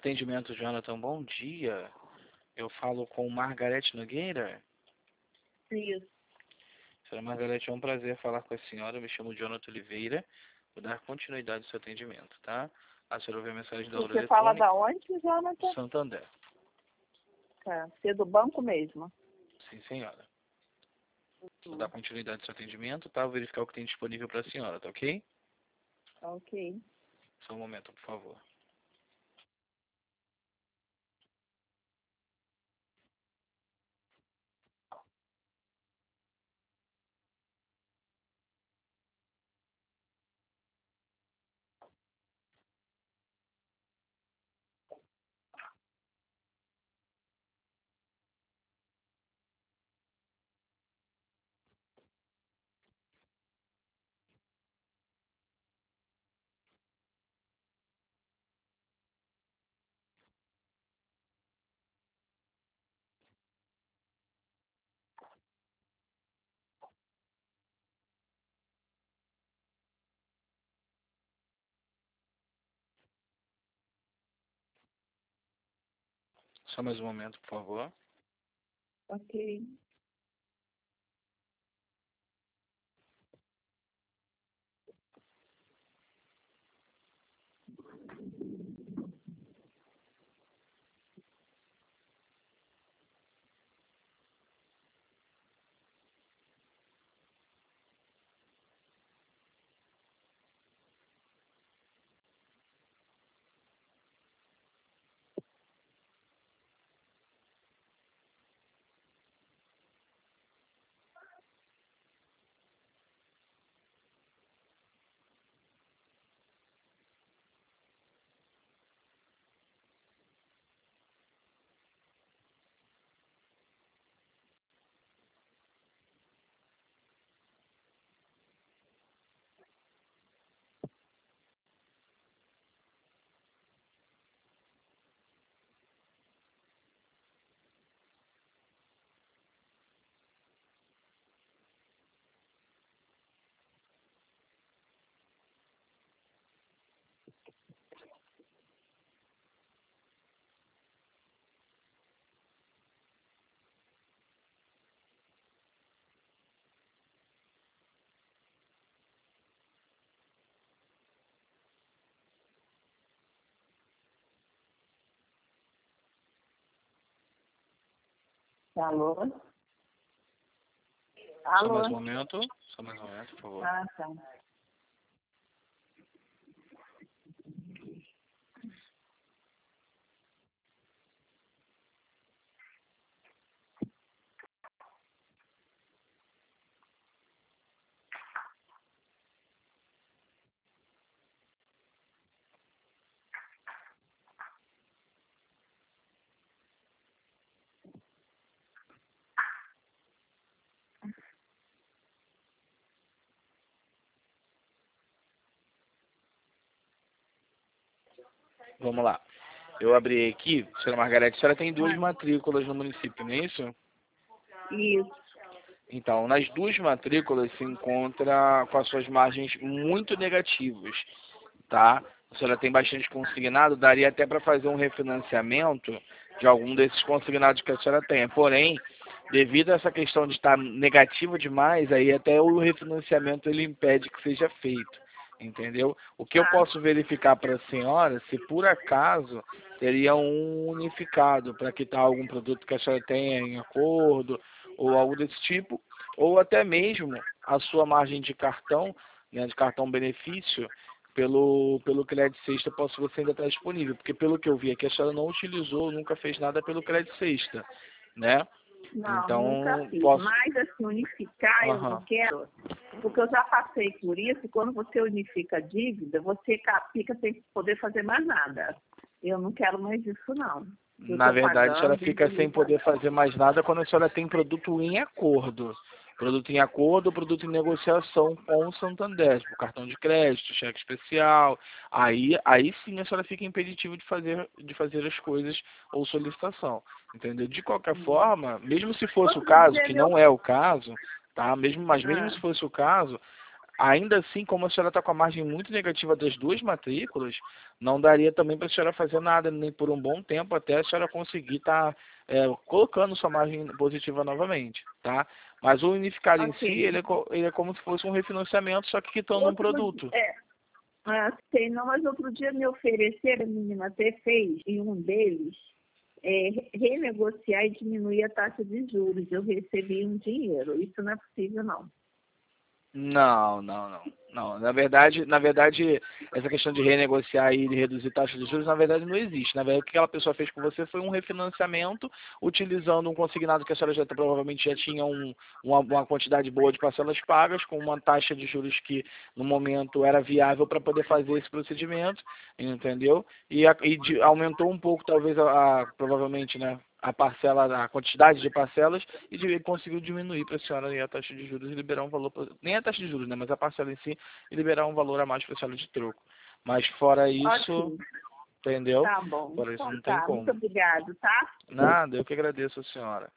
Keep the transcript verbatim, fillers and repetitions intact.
Atendimento, Jonathan, bom dia. Eu falo com Margarete Nogueira. Isso. Senhora Margarete, é um prazer falar com a senhora. Eu me chamo Jonathan Oliveira. Vou dar continuidade ao seu atendimento, tá? A senhora ouviu a mensagem da hora Você fala eletrônica. da onde, Jonathan? Santander. Tá. Você é do banco mesmo? Sim, senhora. Vou dar continuidade ao seu atendimento, tá? Vou verificar o que tem disponível para a senhora, tá ok? Ok. Só um momento, por favor. Só mais um momento, por favor. Ok. Alô? Só mais um Alô? momento. Só mais um momento, por favor. Ah, tá. Vamos lá. Eu abri aqui, senhora Margarete, a senhora tem duas Ah, matrículas no município, não é isso? isso. Então, nas duas matrículas se encontra com as suas margens muito negativas, tá? A senhora tem bastante consignado, daria até para fazer um refinanciamento de algum desses consignados que a senhora tenha. Porém, devido a essa questão de estar negativa demais, aí até o refinanciamento ele impede que seja feito, entendeu? O que eu Tá. posso verificar para a senhora, se por acaso teria um unificado para quitar algum produto que a senhora tenha em acordo, ou algo desse tipo, ou até mesmo a sua margem de cartão, né, de cartão benefício, pelo, pelo crédito sexta, posso você ainda estar disponível, porque pelo que eu vi aqui, a senhora não utilizou, nunca fez nada pelo crédito sexta, né? Não, nunca Então, fiz. posso... Mas, assim, unificar eu não Aham. quero, porque eu já passei por isso, e quando você unifica a dívida, você ca- fica sem poder fazer mais nada. Eu não quero mais isso, não. Eu Na estou verdade, a senhora pagando, fica sem poder indenização. fazer mais nada quando a senhora tem produto em acordo. Produto em acordo, produto em negociação com o Santander, tipo cartão de crédito, cheque especial. Aí, aí sim a senhora fica impeditivo de fazer, de fazer as coisas ou solicitação. Entendeu? De qualquer Hum. forma, mesmo se fosse o Outro caso, dia, que meu... não é o caso, tá? Mesmo, mas mesmo Ah, se fosse o caso, Ainda assim, como a senhora está com a margem muito negativa das duas matrículas, não daria também para a senhora fazer nada, nem por um bom tempo, até a senhora conseguir estar tá, é, colocando sua margem positiva novamente, tá? Mas o unificado em si, Ok. ele é, co- ele é como se fosse um refinanciamento, só que quitando um Outro, produto. é, ah, sei, não, mas outro dia me ofereceram, a menina até fez, em um deles, é, re- renegociar e diminuir a taxa de juros. Eu recebi um dinheiro. Isso não é possível, não. Não, não, não. Não, na verdade, na verdade, essa questão de renegociar e de reduzir taxas de juros, na verdade, não existe. Na verdade, o que aquela pessoa fez com você foi um refinanciamento, utilizando um consignado que a senhora já provavelmente já tinha um, uma, uma quantidade boa de parcelas pagas, com uma taxa de juros que no momento era viável para poder fazer esse procedimento, entendeu? E, a- e de- aumentou um pouco, talvez, a, a- provavelmente, né? A parcela, a quantidade de parcelas e de, conseguiu diminuir para a senhora aí a taxa de juros e liberar um valor, pra- nem a taxa de juros, né, mas a parcela em si, e liberar um valor a mais para a senhora de troco. Mas fora isso, Ok, entendeu? tá bom. Fora isso Então não tem tá, muito como. obrigado, tá? Nada, eu que agradeço a senhora.